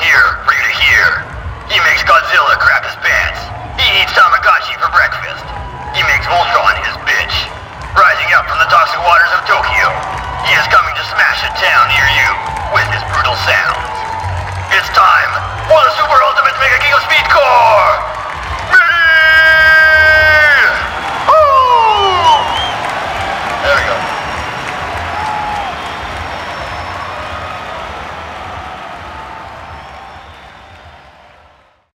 here for you to hear. He makes Godzilla crap his pants. He eats Tamagotchi for breakfast. He makes Voltron his bitch. Rising up from the toxic waters of Tokyo,